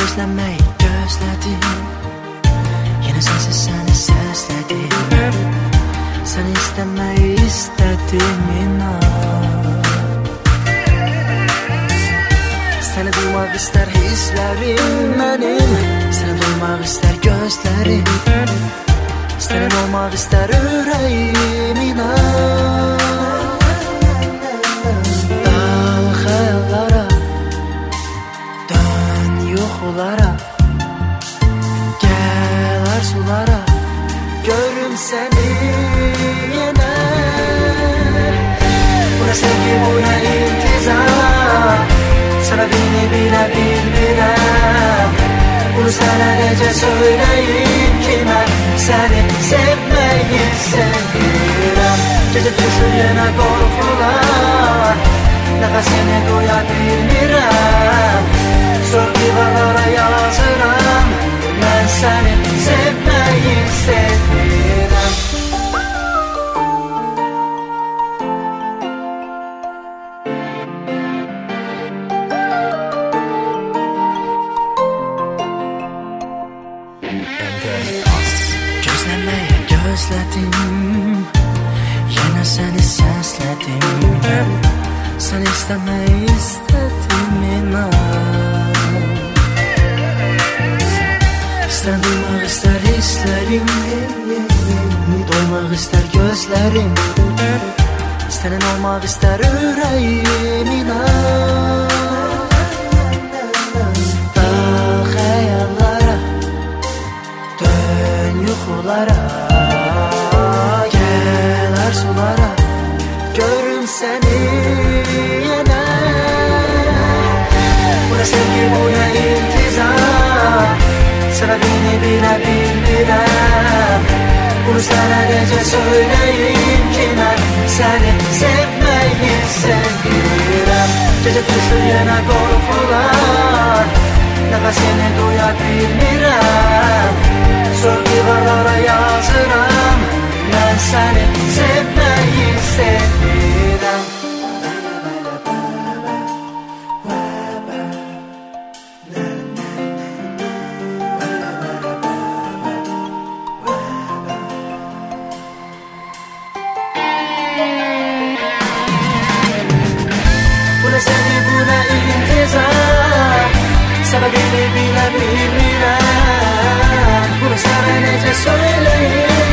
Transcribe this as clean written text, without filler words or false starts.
Gözlemeyi gözledim, yine sensiz seni sesledim. Seni istemeyi istedim inan. Seni duymak ister hislerim benim, seni duymak ister gözlerim, senin olmak ister yüreğim inan. Dal hayallara, dön yuxulara, gel arzulara, görüm seni yine. Buna sevgi, buna intizar, sana beni bile bilmirəm. Bunu sana necə söyleyeyim ki mən seni sevmeyi sevirəm. Gece düşür yenə qorxular, nəfəsini duya bilmirəm. Soğuk divarlara yazıram, mən seni sevmeyi sevirəm. Gözlemeye gözledim, yine seni sesledim. Sen istemeyi istedim inan. Sen duymak ister hislerim, doymak ister gözlerim, senin olmak ister yüreğim inan. Dal hayallara, dön yuxulara, gel arzulara, görüm seni yine. Buna sevgi, buna intizar, sana beni bile bilmirəm. Bunu sana necə söyleyeyim ki mən seni sevmeyi sevirəm. Gece düşür yenə qorxular, nəfəsini duya bilmirəm. Soğuk divarlara yazıram, mən seni sevmeyi sevirəm. Buna sevgi, buna intizar, sebebini bile bilmirəm. Bunu sana necə söyleyeyim